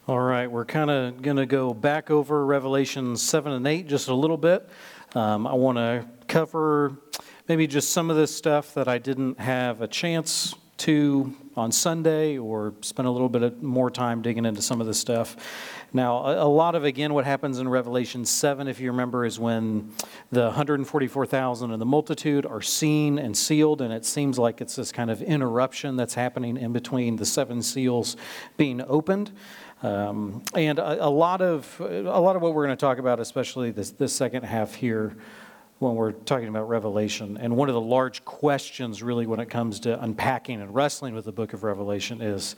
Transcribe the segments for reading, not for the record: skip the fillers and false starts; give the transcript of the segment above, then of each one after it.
All right, we're kind of going to go back over Revelation 7 and 8 just a little bit. I want to cover maybe just some of this stuff that I didn't have a chance to on Sunday, or spend a little bit more time digging into some of this stuff. Now, a lot of, again, what happens in Revelation 7, if you remember, is when the 144,000 and the multitude are seen and sealed, and it seems like it's this kind of interruption that's happening in between the seven seals being opened. And a lot of what we're going to talk about, especially this second half here, when we're talking about Revelation, and one of the large questions really when it comes to unpacking and wrestling with the book of Revelation is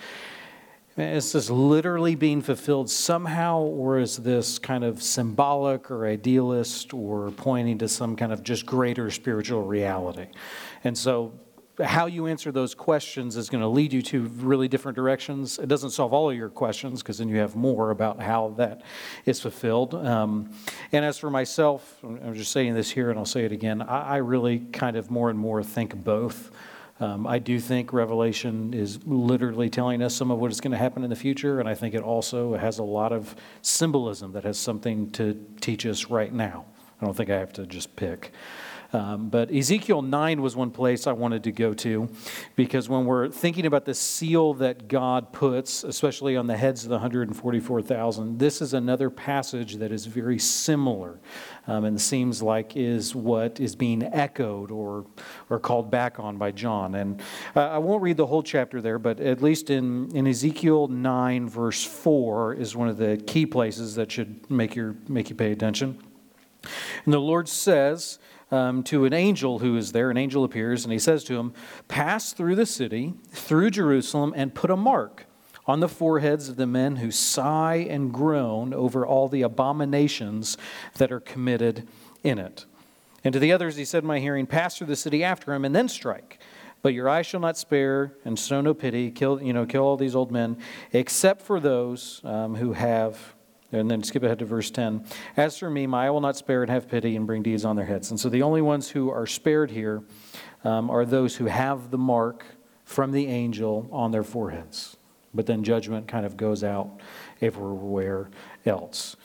this literally being fulfilled somehow, or is this kind of symbolic or idealist or pointing to some kind of just greater spiritual reality? And so how you answer those questions is going to lead you to really different directions. It doesn't solve all of your questions, because then you have more about how that is fulfilled. And as for myself, I'm just saying this here and I'll say it again, I really kind of more and more think both. I do think Revelation is literally telling us some of what is going to happen in the future, and I think it also has a lot of symbolism that has something to teach us right now. I don't think I have to just pick. But Ezekiel 9 was one place I wanted to go to, because when we're thinking about the seal that God puts, especially on the heads of the 144,000, this is another passage that is very similar, and seems like is what is being echoed or called back on by John. And I won't read the whole chapter there, but at least in Ezekiel 9 verse 4 is one of the key places that should make you pay attention. And the Lord says to an angel who is there, an angel appears, and he says to him, "Pass through the city, through Jerusalem, and put a mark on the foreheads of the men who sigh and groan over all the abominations that are committed in it." And to the others he said in my hearing, "Pass through the city after him, and then strike. But your eye shall not spare, and show no pity, kill all these old men, except for those who have..." And then skip ahead to verse 10. "As for me, my eye will not spare and have pity and bring deeds on their heads." And so the only ones who are spared here are those who have the mark from the angel on their foreheads. But then judgment kind of goes out everywhere else.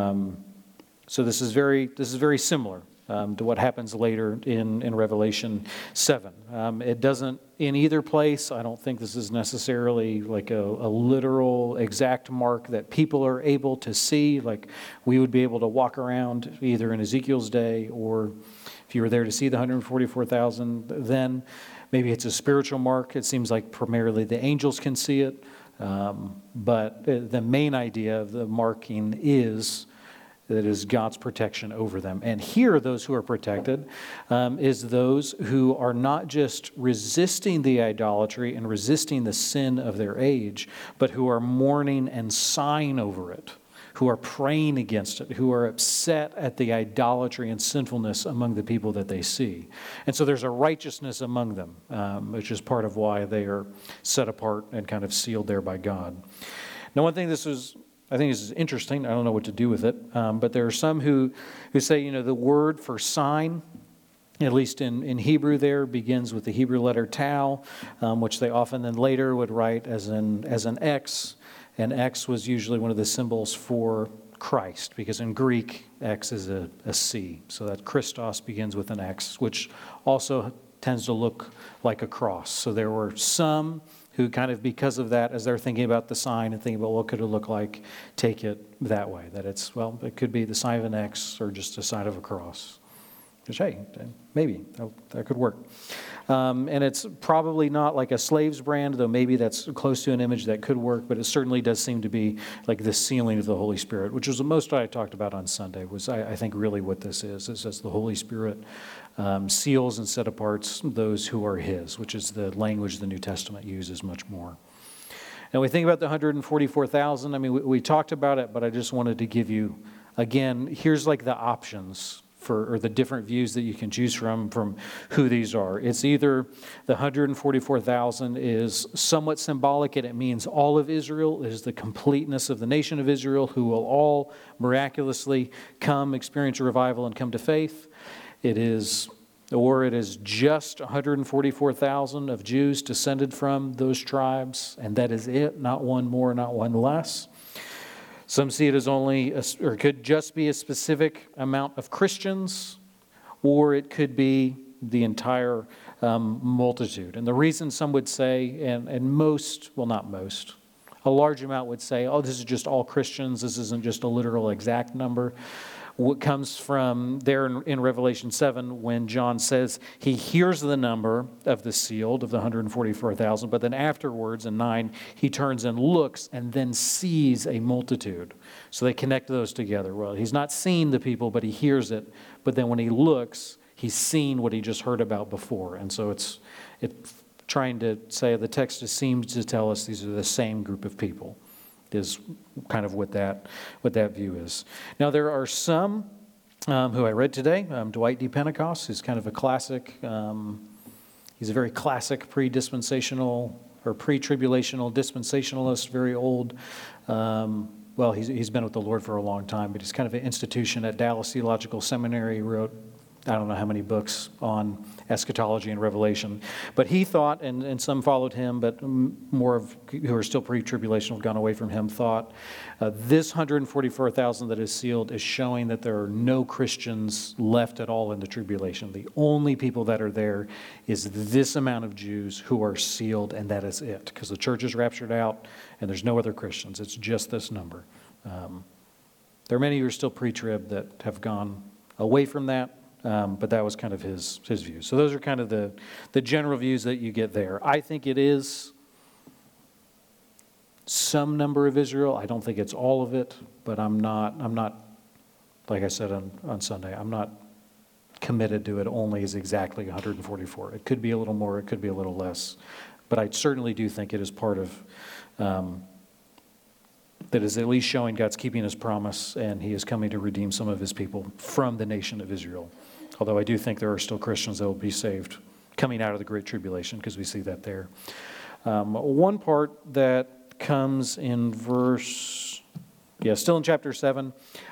So this is very similar to what happens later in Revelation 7. It doesn't, in either place, I don't think this is necessarily like a literal exact mark that people are able to see, like we would be able to walk around either in Ezekiel's day, or if you were there to see the 144,000, then maybe it's a spiritual mark. It seems like primarily the angels can see it, but the main idea of the marking is that is God's protection over them. And here, those who are protected is those who are not just resisting the idolatry and resisting the sin of their age, but who are mourning and sighing over it, who are praying against it, who are upset at the idolatry and sinfulness among the people that they see. And so there's a righteousness among them, which is part of why they are set apart and kind of sealed there by God. Now, one thing I think this is interesting. I don't know what to do with it. But there are some who say, the word for sign, at least in Hebrew there, begins with the Hebrew letter tau, which they often then later would write as an X. And X was usually one of the symbols for Christ, because in Greek, X is a C. So that Christos begins with an X, which also tends to look like a cross. So there were some who kind of, because of that, as they're thinking about the sign and thinking about what could it look like, take it that way, that it could be the sign of an X or just a sign of a cross. Which, hey, maybe that could work. And it's probably not like a slave's brand, though maybe that's close to an image that could work, but it certainly does seem to be like the sealing of the Holy Spirit, which was the most I talked about on Sunday, was I think really what this is. It says the Holy Spirit seals and set apart those who are His, which is the language the New Testament uses much more. Now we think about the 144,000. I mean, we talked about it, but I just wanted to give you, again, here's like the options or the different views that you can choose from who these are. It's either the 144,000 is somewhat symbolic, and it means all of Israel. It is the completeness of the nation of Israel, who will all miraculously come, experience a revival, and come to faith. It is just 144,000 of Jews descended from those tribes, and that is it, not one more, not one less. Some see it as only, or it could just be a specific amount of Christians, or it could be the entire multitude. And the reason some would say, and most, well, not most, a large amount would say, oh, this is just all Christians, this isn't just a literal exact number. What comes from there in Revelation 7 when John says he hears the number of the sealed, of the 144,000, but then afterwards in 9, he turns and looks and then sees a multitude. So they connect those together. Well, he's not seeing the people, but he hears it. But then when he looks, he's seen what he just heard about before. And so it's trying to say the text seems to tell us these are the same group of people, is kind of what that view is. Now, there are some who I read today. Dwight D. Pentecost is kind of a classic. He's a very classic pre-dispensational or pre-tribulational dispensationalist, very old. Well, he's been with the Lord for a long time, but he's kind of an institution at Dallas Theological Seminary. He wrote, I don't know how many books on eschatology and Revelation. But he thought, and some followed him, but more of who are still pre-tribulation have gone away from him, thought this 144,000 that is sealed is showing that there are no Christians left at all in the tribulation. The only people that are there is this amount of Jews who are sealed, and that is it. Because the church is raptured out, and there's no other Christians. It's just this number. There are many who are still pre-trib that have gone away from that. But that was kind of his view. So those are kind of the general views that you get there. I think it is some number of Israel. I don't think it's all of it, but I'm not, like I said on Sunday, I'm not committed to it only as exactly 144. It could be a little more, it could be a little less. But I certainly do think it is part of, that is at least showing God's keeping his promise, and he is coming to redeem some of his people from the nation of Israel. Although I do think there are still Christians that will be saved coming out of the Great Tribulation, because we see that there. One part that comes in still in chapter 7.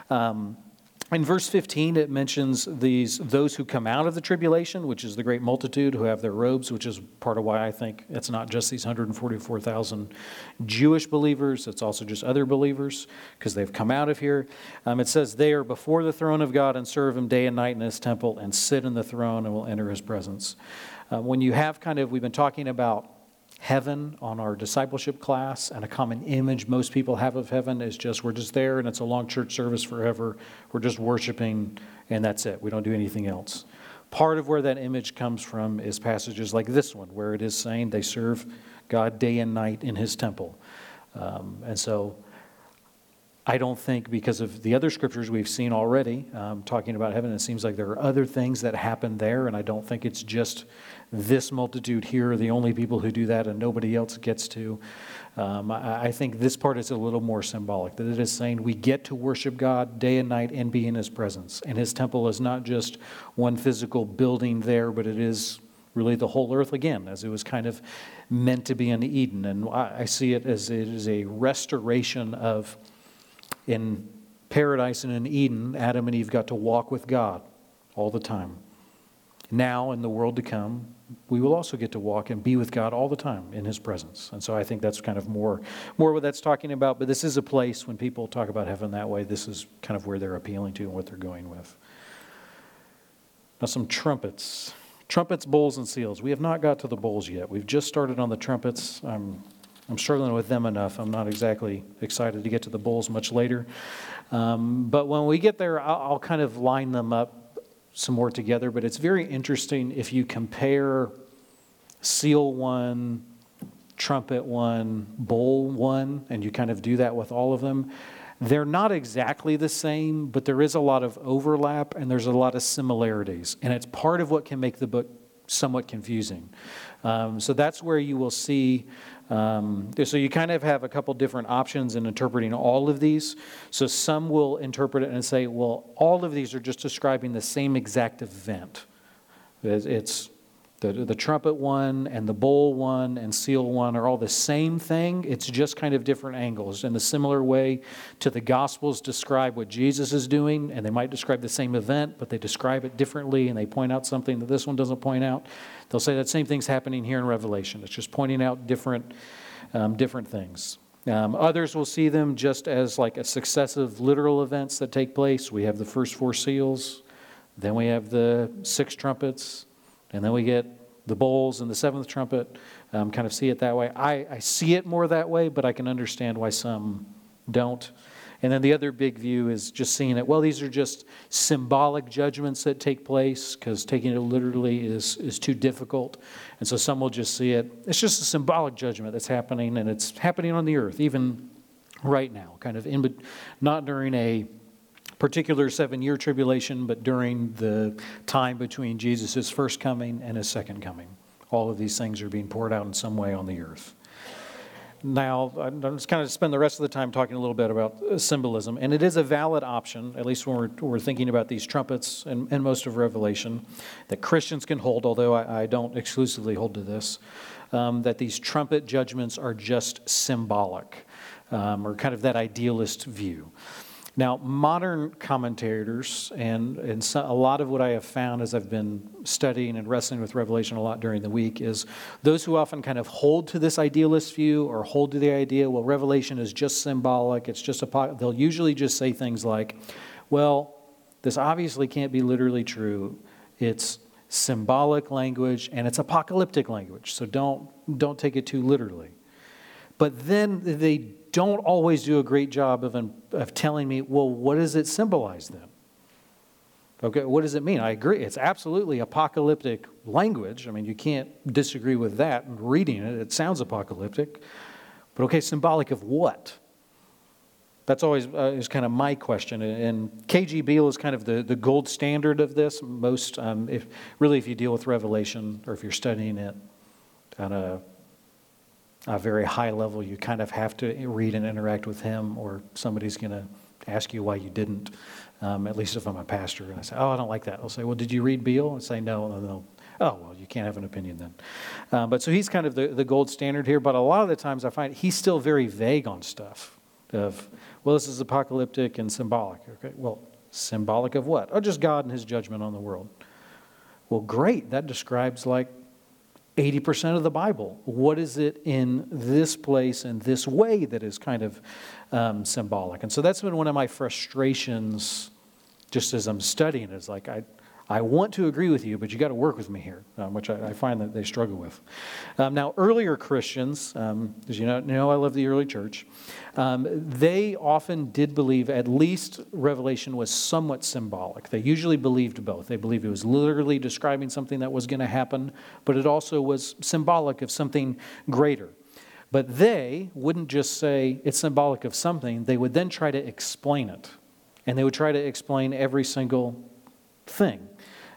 In verse 15, it mentions those who come out of the tribulation, which is the great multitude who have their robes, which is part of why I think it's not just these 144,000 Jewish believers, it's also just other believers, because they've come out of here. It says, they are before the throne of God and serve him day and night in his temple and sit in the throne and will enter his presence. When you have we've been talking about heaven on our discipleship class, and a common image most people have of heaven is just we're just there and it's a long church service forever. We're just worshiping and that's it. We don't do anything else. Part of where that image comes from is passages like this one, where it is saying they serve God day and night in his temple. And so I don't think, because of the other scriptures we've seen already talking about heaven, it seems like there are other things that happen there, and I don't think it's just this multitude here are the only people who do that and nobody else gets to. I think this part is a little more symbolic, that it is saying we get to worship God day and night and be in his presence. And his temple is not just one physical building there, but it is really the whole earth again, as it was kind of meant to be in Eden. And I see it as it is a restoration of, in paradise and in Eden, Adam and Eve got to walk with God all the time. Now, in the world to come, we will also get to walk and be with God all the time in his presence. And so I think that's kind of more what that's talking about. But this is a place, when people talk about heaven that way, this is kind of where they're appealing to and what they're going with. Now, some trumpets. Trumpets, bowls, and seals. We have not got to the bowls yet. We've just started on the trumpets. I'm struggling with them enough. I'm not exactly excited to get to the bowls much later. But when we get there, I'll kind of line them up some more together. But it's very interesting if you compare seal 1, trumpet 1, bowl 1, and you kind of do that with all of them. They're not exactly the same, but there is a lot of overlap and there's a lot of similarities. And it's part of what can make the book somewhat confusing. So that's where you will see, so you kind of have a couple different options in interpreting all of these. So some will interpret it and say, well, all of these are just describing the same exact event. It's the trumpet one and the bowl one and seal one are all the same thing. It's just kind of different angles. In a similar way to the Gospels describe what Jesus is doing, and they might describe the same event, but they describe it differently, and they point out something that this one doesn't point out. They'll say that same thing's happening here in Revelation. It's just pointing out different things. Others will see them just as like a successive literal events that take place. We have the first 4 seals, then we have the 6 trumpets, and then we get the bowls and the 7th trumpet. Kind of see it that way. I see it more that way, but I can understand why some don't. And then the other big view is just seeing it, well, these are just symbolic judgments that take place, because taking it literally is too difficult. And so some will just see it, it's just a symbolic judgment that's happening, and it's happening on the earth, even right now, kind of not during a particular 7-year tribulation, but during the time between Jesus' first coming and his second coming. All of these things are being poured out in some way on the earth. Now, I'm just kind of spend the rest of the time talking a little bit about symbolism, and it is a valid option, at least when we're thinking about these trumpets and most of Revelation, that Christians can hold, although I don't exclusively hold to this, that these trumpet judgments are just symbolic, or kind of that idealist view. Now, modern commentators, and so a lot of what I have found as I've been studying and wrestling with Revelation a lot during the week, is those who often kind of hold to this idealist view or hold to the idea, well, Revelation is just symbolic, it's just they'll usually just say things like, well, this obviously can't be literally true. It's symbolic language and it's apocalyptic language, so don't take it too literally. But then they don't always do a great job of telling me, well, what does it symbolize then? Okay, what does it mean? I agree. It's absolutely apocalyptic language. I mean, you can't disagree with that. Reading it, it sounds apocalyptic. But okay, symbolic of what? That's always is kind of my question. And K.G. Beale is kind of the gold standard of this. Most, if you deal with Revelation, or if you're studying it at a very high level, you kind of have to read and interact with him, or somebody's going to ask you why you didn't, at least if I'm a pastor. And I say, oh, I don't like that. I'll say, well, did you read Beale? And say, no. And they'll, oh, well, you can't have an opinion then. But so he's kind of the gold standard here. But a lot of the times I find he's still very vague on stuff of, well, this is apocalyptic and symbolic. Okay, well, symbolic of what? Oh, just God and his judgment on the world. Well, great. That describes like 80% of the Bible. What is it in this place and this way that is kind of symbolic? And so that's been one of my frustrations just as I'm studying. Is like, I want to agree with you, but you got to work with me here, which I find that they struggle with. Now, earlier Christians, as you know, I love the early church. They often did believe at least Revelation was somewhat symbolic. They usually believed both. They believed it was literally describing something that was going to happen, but it also was symbolic of something greater. But they wouldn't just say it's symbolic of something. They would then try to explain it. And they would try to explain every single thing,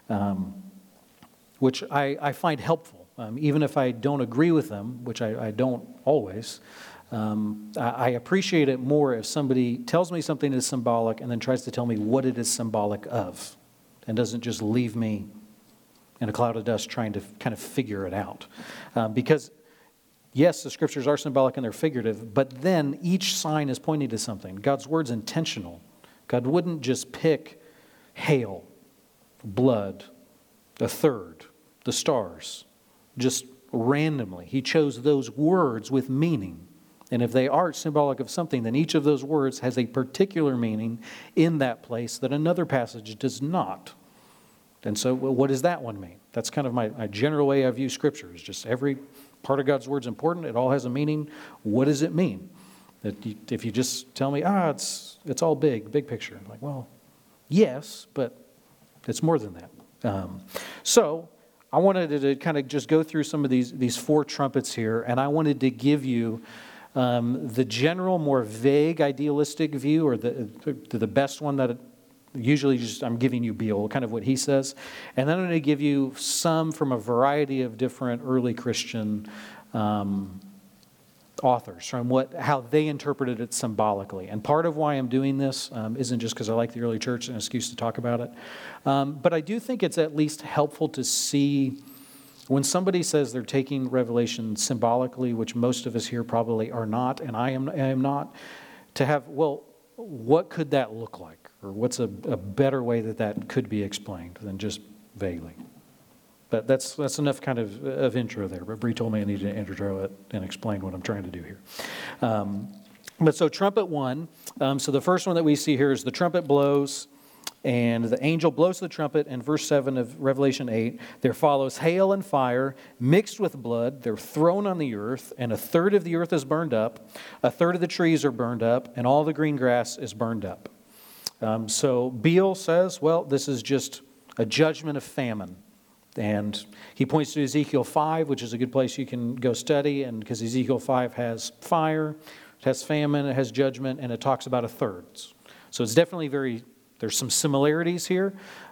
which I find helpful. Even if I don't agree with them, which I don't always, I appreciate it more if somebody tells me something is symbolic and then tries to tell me what it is symbolic of, and doesn't just leave me in a cloud of dust trying to kind of figure it out. Because yes, the scriptures are symbolic and they're figurative, but then each sign is pointing to something. God's word's intentional. God wouldn't just pick hail, blood, the third, the stars, just randomly. He chose those words with meaning. And if they are symbolic of something, then each of those words has a particular meaning in that place that another passage does not. And so, well, what does that one mean? That's kind of my general way I view Scripture. Is just every part of God's word is important. It all has a meaning. What does it mean? That if you just tell me, it's all big picture. I'm like, well, yes, but it's more than that. So I wanted to kind of just go through some of these 4 trumpets here, and I wanted to give you the general, more vague, idealistic view, or the best one that usually just I'm giving you Beale, kind of what he says, and then I'm going to give you some from a variety of different early Christian authors, from how they interpreted it symbolically. And part of why I'm doing this isn't just because I like the early church and an excuse to talk about it, but I do think it's at least helpful to see when somebody says they're taking Revelation symbolically, which most of us here probably are not, and I am not, to have, well, what could that look like? Or what's a better way that could be explained than just vaguely? But that's enough kind of intro there. But Bree told me I need to intro it and explain what I'm trying to do here. But so trumpet 1, so the first one that we see here is the trumpet blows, and the angel blows the trumpet. In verse 7 of Revelation 8, there follows hail and fire mixed with blood. They're thrown on the earth, and a third of the earth is burned up, a third of the trees are burned up, and all the green grass is burned up. So Beale says, well, this is just a judgment of famine. And he points to Ezekiel 5, which is a good place you can go study, and because Ezekiel 5 has fire, it has famine, it has judgment, and it talks about a third. So it's definitely there's some similarities here,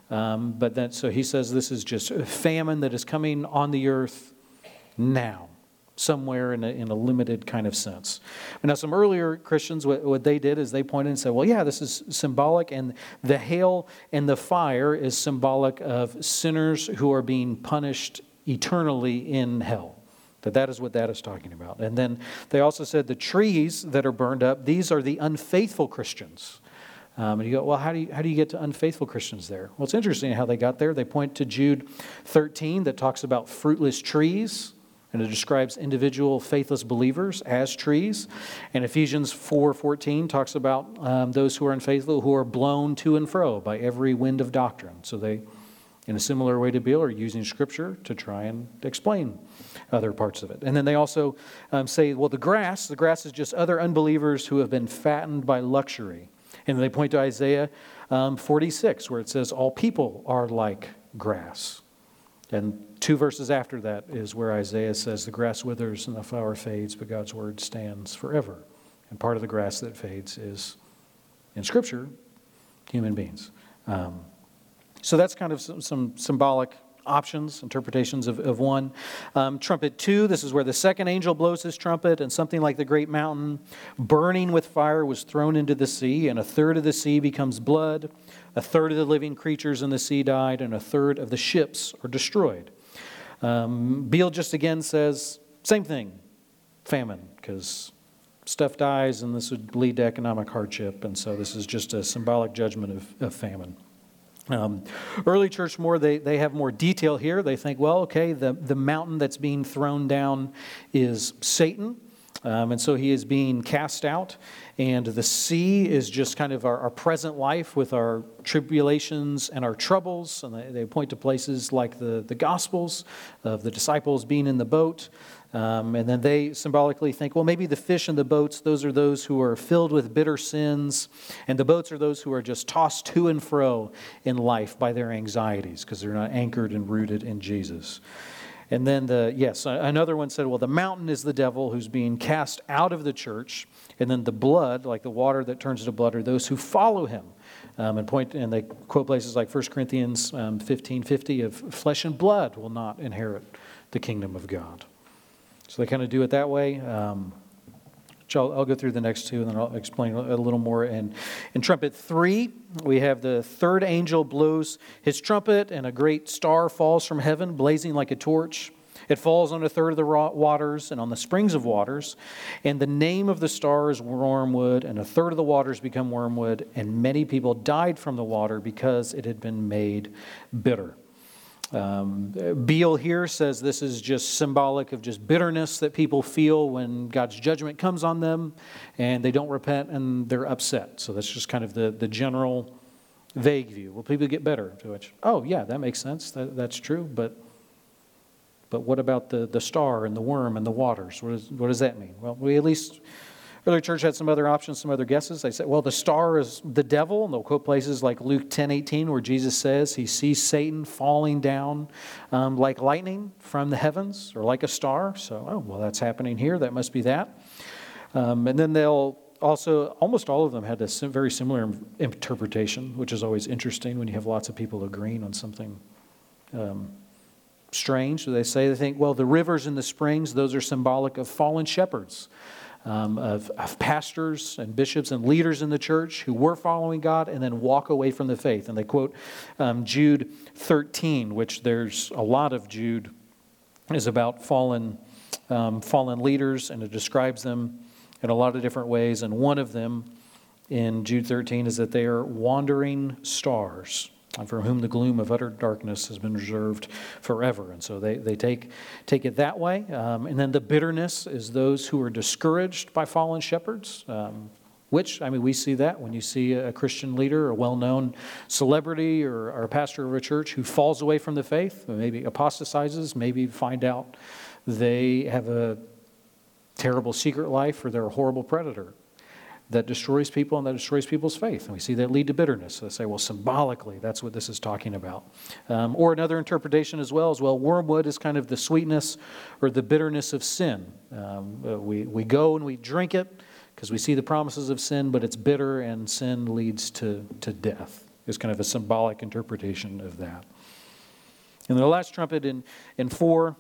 so he says this is just a famine that is coming on the earth now, somewhere in a limited kind of sense. Now, some earlier Christians, what they did is they pointed and said, well, yeah, this is symbolic, and the hail and the fire is symbolic of sinners who are being punished eternally in hell. That is what that is talking about. And then they also said the trees that are burned up, these are the unfaithful Christians. And you go, well, how do you get to unfaithful Christians there? Well, it's interesting how they got there. They point to Jude 13 that talks about fruitless trees, and it describes individual faithless believers as trees. And Ephesians 4:14 talks about those who are unfaithful, who are blown to and fro by every wind of doctrine. So they, in a similar way to Beale, are using Scripture to try and explain other parts of it. And then they also say, well, the grass is just other unbelievers who have been fattened by luxury. And they point to Isaiah 46, where it says, all people are like grass. And 2 verses after that is where Isaiah says, the grass withers and the flower fades, but God's word stands forever. And part of the grass that fades is, in Scripture, human beings. So that's kind of some symbolic options, interpretations of 1. Trumpet 2, this is where the second angel blows his trumpet, and something like the great mountain burning with fire was thrown into the sea, and a third of the sea becomes blood, a third of the living creatures in the sea died, and a third of the ships are destroyed. Beale just again says, same thing, famine, because stuff dies, and this would lead to economic hardship, and so this is just a symbolic judgment of famine. Early church they have more detail here. They think, well, okay, the mountain that's being thrown down is Satan, and so he is being cast out. And the sea is just kind of our present life with our tribulations and our troubles. And they point to places like the Gospels of the disciples being in the boat. And then they symbolically think, well, maybe the fish in the boats, those are those who are filled with bitter sins, and the boats are those who are just tossed to and fro in life by their anxieties because they're not anchored and rooted in Jesus. And then another one said, well, the mountain is the devil who's being cast out of the church, and then the blood, like the water that turns to blood, are those who follow him. And they quote places like 1 Corinthians 15:50 of flesh and blood will not inherit the kingdom of God. So they kind of do it that way. I'll go through the next two, and then I'll explain a little more. In trumpet 3, we have the third angel blows his trumpet, and a great star falls from heaven, blazing like a torch. It falls on a third of the waters and on the springs of waters. And the name of the star is wormwood, and a third of the waters become wormwood, and many people died from the water because it had been made bitter. Beale here says this is just symbolic of just bitterness that people feel when God's judgment comes on them and they don't repent and they're upset. So that's just kind of the general vague view. Will people get better? To which, oh yeah, that makes sense. That's true. But what about the star and the worm and the waters? What does that mean? Well, early church had some other options, some other guesses. They said, well, the star is the devil. And they'll quote places like Luke 10:18, where Jesus says he sees Satan falling down like lightning from the heavens, or like a star. So, that's happening here. That must be that. And then they'll also, almost all of them had a very similar interpretation, which is always interesting when you have lots of people agreeing on something strange. So they think, well, the rivers and the springs, those are symbolic of fallen shepherds. Of pastors and bishops and leaders in the church who were following God and then walk away from the faith. And they quote Jude 13, which there's a lot of Jude is about fallen leaders, and it describes them in a lot of different ways. And one of them in Jude 13 is that they are wandering stars. and for whom the gloom of utter darkness has been reserved forever. And so they take it that way. And then the bitterness is those who are discouraged by fallen shepherds, which, I mean, we see that when you see a Christian leader, a well-known celebrity or a pastor of a church who falls away from the faith, maybe apostatizes, maybe find out they have a terrible secret life or they're a horrible predator that destroys people and that destroys people's faith. And we see that lead to bitterness. So they say, well, symbolically, that's what this is talking about. Or another interpretation as well, wormwood is kind of the sweetness or the bitterness of sin. We go and we drink it because we see the promises of sin, but it's bitter and sin leads to death. It's kind of a symbolic interpretation of that. And the last trumpet in 4,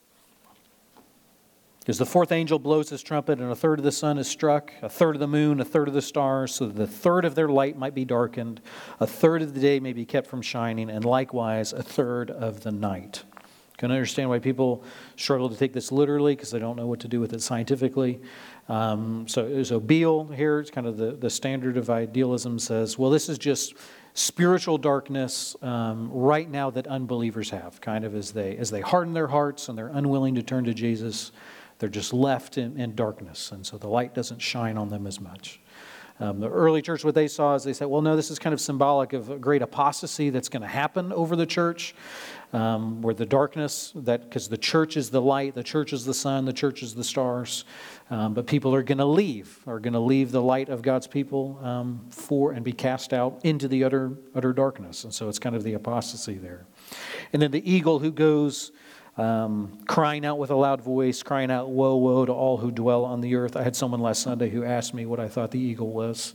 because the fourth angel blows his trumpet, and a third of the sun is struck, a third of the moon, a third of the stars, so that the third of their light might be darkened, a third of the day may be kept from shining, and likewise a third of the night. Can understand why people struggle to take this literally, because they don't know what to do with it scientifically. So Beale here, it's kind of the standard of idealism, says, well, this is just spiritual darkness right now that unbelievers have, kind of as they harden their hearts and they're unwilling to turn to Jesus. They're just left in darkness, and so the light doesn't shine on them as much. The early church, what they saw is they said, well, no, this is kind of symbolic of a great apostasy that's going to happen over the church, where the darkness, because the church is the light, the church is the sun, the church is the stars, but people are going to leave the light of God's people and be cast out into the utter darkness. And so it's kind of the apostasy there. And then the eagle who goes crying out with a loud voice, crying out, woe, woe to all who dwell on the earth. I had someone last Sunday who asked me what I thought the eagle was.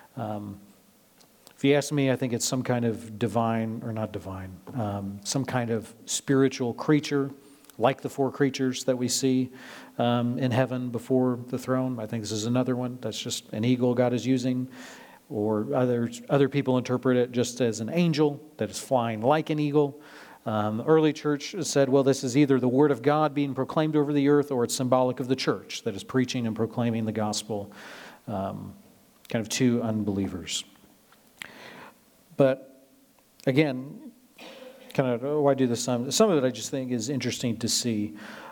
If you ask me, I think it's some kind of divine, or not divine, some kind of spiritual creature, like the 4 creatures that we see in heaven before the throne. I think this is another one. That's just an eagle God is using. Or other people interpret it just as an angel that is flying like an eagle. The early church said, well, this is either the word of God being proclaimed over the earth, or it's symbolic of the church that is preaching and proclaiming the gospel kind of to unbelievers. But again, kind of why do this? Some of it I just think is interesting to see.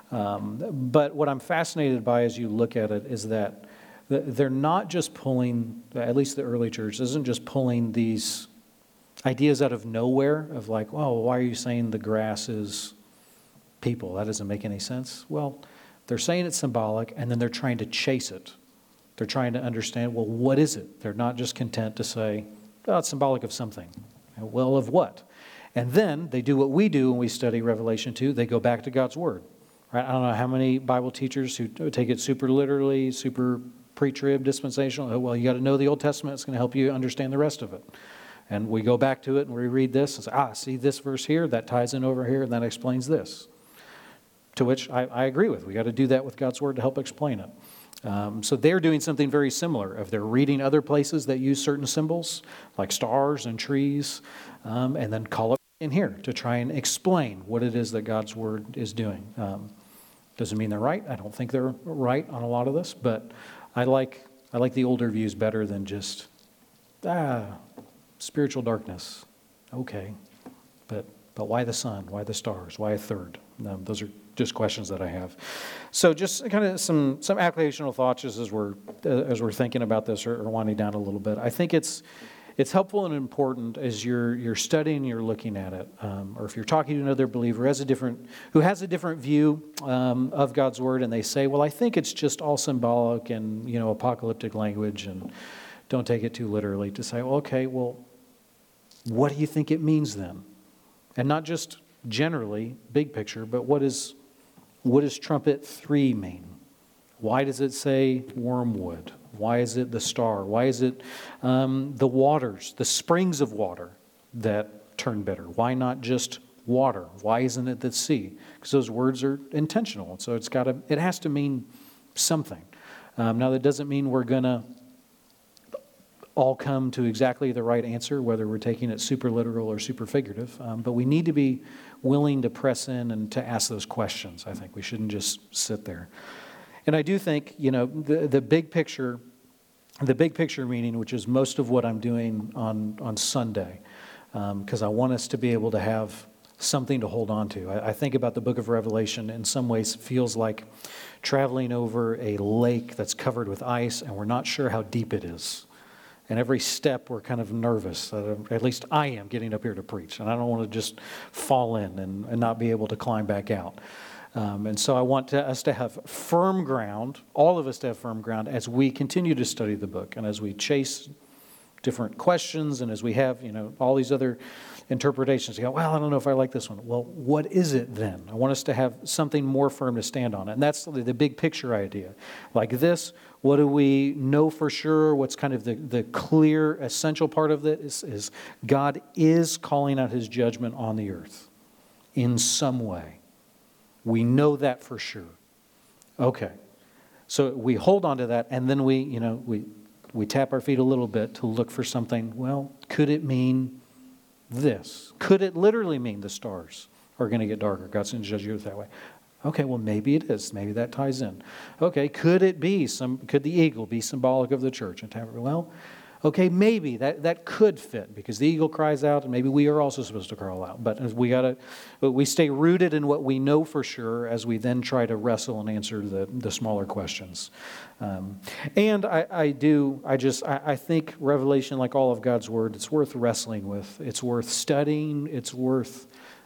But what I'm fascinated by as you look at it is that they're not just pulling, at least the early church isn't just pulling these ideas out of nowhere of like, oh, why are you saying the grass is people? That doesn't make any sense. Well, they're saying it's symbolic, and then they're trying to chase it. They're trying to understand, well, what is it? They're not just content to say, oh, it's symbolic of something. Well, of what? And then they do what we do when we study Revelation 2. They go back to God's Word. Right? I don't know how many Bible teachers who take it super literally, super pre-trib, dispensational. Well, you got to know the Old Testament. It's going to help you understand the rest of it. And we go back to it and we read this and say, see this verse here, that ties in over here, and that explains this. To which I agree with. We got to do that with God's Word to help explain it. So they're doing something very similar. If they're reading other places that use certain symbols, like stars and trees, and then call it in here to try and explain what it is that God's Word is doing. Doesn't mean they're right. I don't think they're right on a lot of this, but I like the older views better than just, spiritual darkness. Okay, but why the sun? Why the stars? Why a third? Those are just questions that I have. So just kind of some applicational thoughts just as we're thinking about this or winding down a little bit. I think it's helpful and important as you're studying, you're looking at it, or if you're talking to another believer who has a different view of God's Word, and they say, well, I think it's just all symbolic and apocalyptic language, and don't take it too literally, to say, well, okay, well, what do you think it means then? And not just generally, big picture, but what does trumpet 3 mean? Why does it say wormwood? Why is it the star? Why is it the waters, the springs of water that turn bitter? Why not just water? Why isn't it the sea? Because those words are intentional. So it has to mean something. Now that doesn't mean we're going to all come to exactly the right answer, whether we're taking it super literal or super figurative. But we need to be willing to press in and to ask those questions, I think. We shouldn't just sit there. And I do think, the big picture meaning, which is most of what I'm doing on Sunday, because I want us to be able to have something to hold on to. I think about the book of Revelation in some ways it feels like traveling over a lake that's covered with ice and we're not sure how deep it is. And every step we're kind of nervous. At least I am getting up here to preach. And I don't want to just fall in and not be able to climb back out. And so I want us to have firm ground, all of us to have firm ground as we continue to study the book and as we chase different questions and as we have, all these other interpretations. You go, well, I don't know if I like this one. Well, what is it then? I want us to have something more firm to stand on. And that's the big picture idea. Like this, what do we know for sure? What's kind of the clear, essential part of it is God is calling out his judgment on the earth in some way. We know that for sure. Okay. So we hold on to that and then we tap our feet a little bit to look for something. Well, could it mean this? Could it literally mean the stars are going to get darker? God's going to judge you that way. Okay, well, maybe it is. Maybe that ties in. Okay, could the eagle be symbolic of the church? Well, okay, maybe that could fit because the eagle cries out and maybe we are also supposed to crawl out. But we stay rooted in what we know for sure as we then try to wrestle and answer the smaller questions. And I think Revelation, like all of God's Word, it's worth wrestling with. It's worth studying. It's worth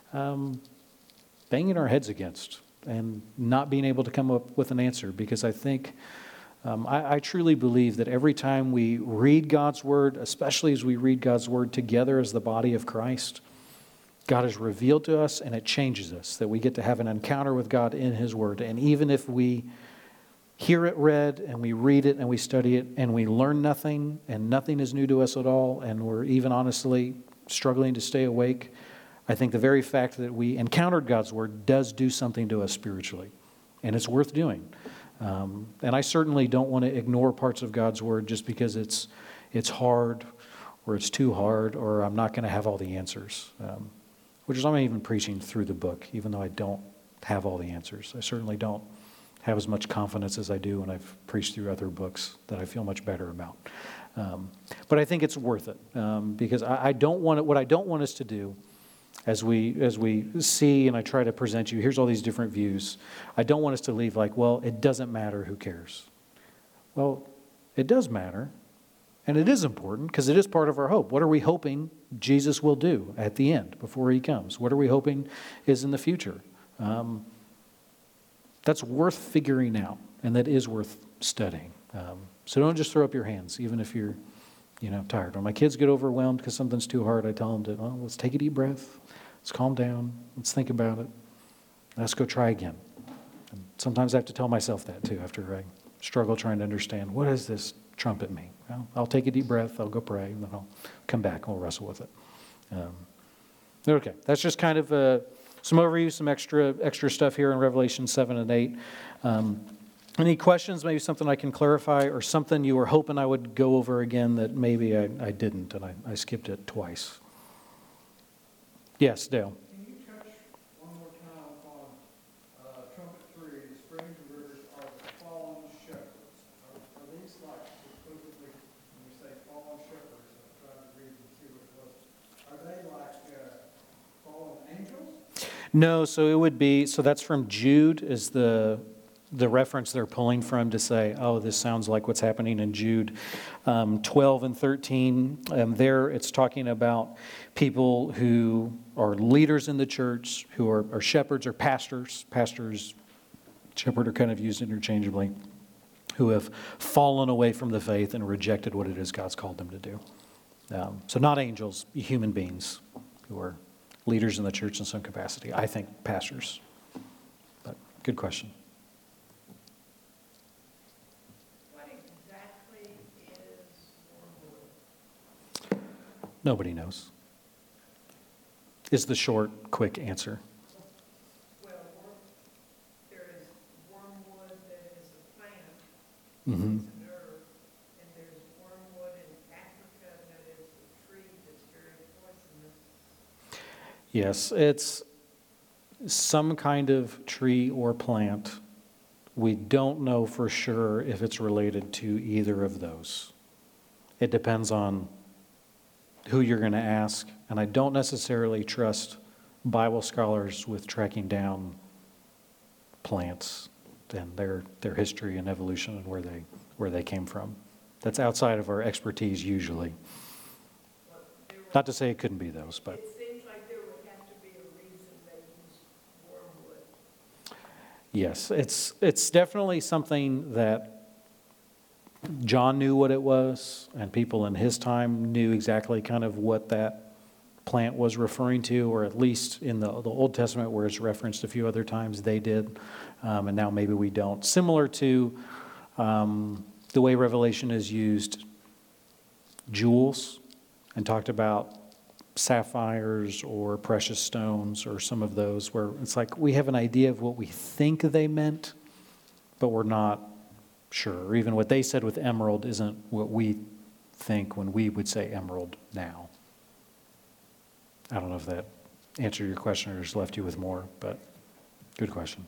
banging our heads against and not being able to come up with an answer because I think I truly believe that every time we read God's Word, especially as we read God's Word together as the body of Christ, God is revealed to us and it changes us, that we get to have an encounter with God in His Word. And even if we hear it read and we read it and we study it and we learn nothing and nothing is new to us at all and we're even honestly struggling to stay awake, I think the very fact that we encountered God's Word does do something to us spiritually. And it's worth doing. And I certainly don't want to ignore parts of God's Word just because it's hard or it's too hard or I'm not going to have all the answers. Which is why I'm even preaching through the book, even though I don't have all the answers. I certainly don't have as much confidence as I do when I've preached through other books that I feel much better about. But I think it's worth it because what I don't want us to do as we see and I try to present you, here's all these different views. I don't want us to leave like, well, it doesn't matter, who cares? Well, it does matter, and it is important because it is part of our hope. What are we hoping Jesus will do at the end before He comes? What are we hoping is in the future? That's worth figuring out, and that is worth studying. So don't just throw up your hands, even if you're tired. When my kids get overwhelmed because something's too hard, I tell them let's take a deep breath. Let's calm down. Let's think about it. Let's go try again. And sometimes I have to tell myself that too after I struggle trying to understand, what does this trumpet mean? Well, I'll take a deep breath. I'll go pray. And then I'll come back and we'll wrestle with it. Okay, that's just kind of some overview, some extra stuff here in Revelation 7 and 8. Any questions, maybe something I can clarify or something you were hoping I would go over again that maybe I didn't and I skipped it twice? Yes, Dale. Can you touch one more time on trumpet 3, the springs and rivers are the fallen shepherds? Are these like supposedly, when you say fallen shepherds, I'm trying to read and see what it was, are they like fallen angels? No, so it would be, so that's from Jude is the reference they're pulling from to say, oh, this sounds like what's happening in Jude 12 and 13. There it's talking about people who are leaders in the church, who are shepherds or pastors. Pastors, shepherd are kind of used interchangeably, who have fallen away from the faith and rejected what it is God's called them to do. So not angels, human beings who are leaders in the church in some capacity. I think pastors. But good question. Nobody knows, is the short, quick answer. Well, there is wormwood that is a plant, Mm-hmm. it's an herb, and there's wormwood in Africa that is a tree that's very poisonous. Yes, it's some kind of tree or plant. We don't know for sure if it's related to either of those. It depends on who you're going to ask, and I don't necessarily trust Bible scholars with tracking down plants and their history and evolution and where they came from. That's outside of our expertise usually. Not to say it couldn't be those, but It seems like there would have to be a reason they used wormwood. yes, it's definitely something that John knew what it was, and people in his time knew exactly kind of what that plant was referring to, or at least in the Old Testament where it's referenced a few other times, they did, and now maybe we don't. Similar to the way Revelation has used jewels and talked about sapphires or precious stones or some of those, where it's like we have an idea of what we think they meant, but we're not sure. Or even what they said with emerald isn't what we think when we would say emerald now. I don't know if that answered your question or just left you with more, but good question.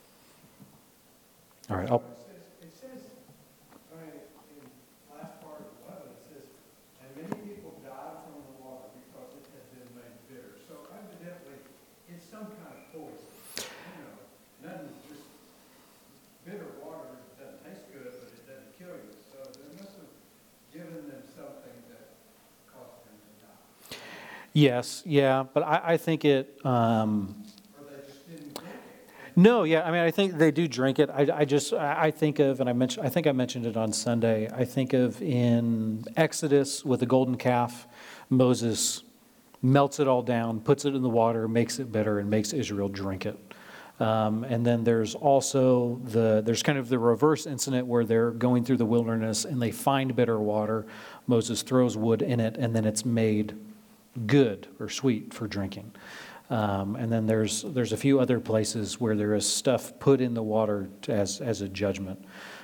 All right. It says, I mean, in the last part of 11, it says, and many people died from the water because it had been made bitter. So evidently, it's some kind of poison. You know, nothing, just bitter water doesn't taste good, but it doesn't kill you. So they must have given them something that caused them to die. Yes, yeah, but I think it. Or they just didn't drink it. No, yeah, I mean, I think they do drink it. I think of, and I think I mentioned it on Sunday. I think of in Exodus with the golden calf, Moses melts it all down, puts it in the water, makes it bitter, and makes Israel drink it. And then there's also there's kind of the reverse incident where they're going through the wilderness and they find bitter water. Moses throws wood in it, and then it's made good or sweet for drinking. And then there's a few other places where there is stuff put in the water as a judgment.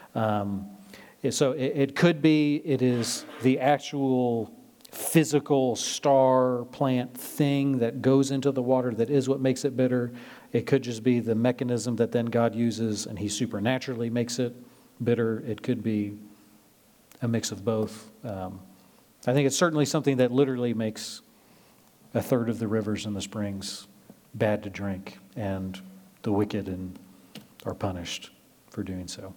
So it could be it is the actual physical star plant thing that goes into the water that is what makes it bitter. It could just be the mechanism that then God uses and he supernaturally makes it bitter. It could be a mix of both. I think it's certainly something that literally makes a third of the rivers and the springs bad to drink, and the wicked are punished for doing so.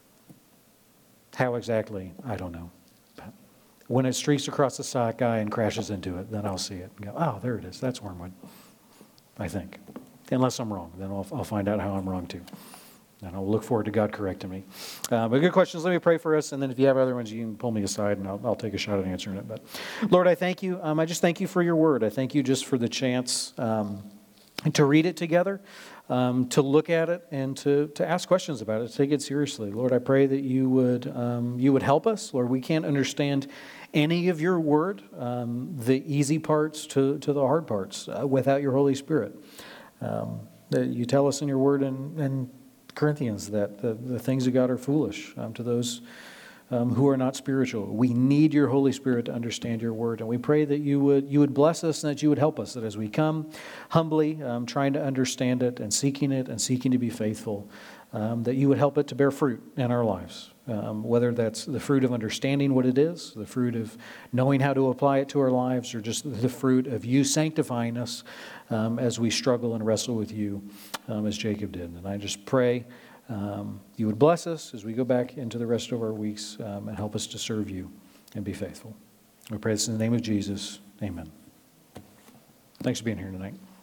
How exactly, I don't know. But when it streaks across the sky and crashes into it, then I'll see it and go, oh, there it is. That's wormwood, I think. Unless I'm wrong, then I'll find out how I'm wrong too. And I'll look forward to God correcting me. But good questions. Let me pray for us. And then if you have other ones, you can pull me aside and I'll take a shot at answering it. But Lord, I thank you. I just thank you for your word. I thank you just for the chance to read it together, to look at it, and to ask questions about it, to take it seriously. Lord, I pray that you would help us. Lord, we can't understand any of your word, the easy parts to the hard parts, without your Holy Spirit. That you tell us in your word and Corinthians that the things of God are foolish to those who are not spiritual. We need your Holy Spirit to understand your word, and we pray that you would bless us and that you would help us, that as we come humbly trying to understand it and seeking to be faithful, that you would help it to bear fruit in our lives, whether that's the fruit of understanding what it is, the fruit of knowing how to apply it to our lives, or just the fruit of you sanctifying us as we struggle and wrestle with you, as Jacob did. And I just pray you would bless us as we go back into the rest of our weeks and help us to serve you and be faithful. We pray this in the name of Jesus. Amen. Thanks for being here tonight.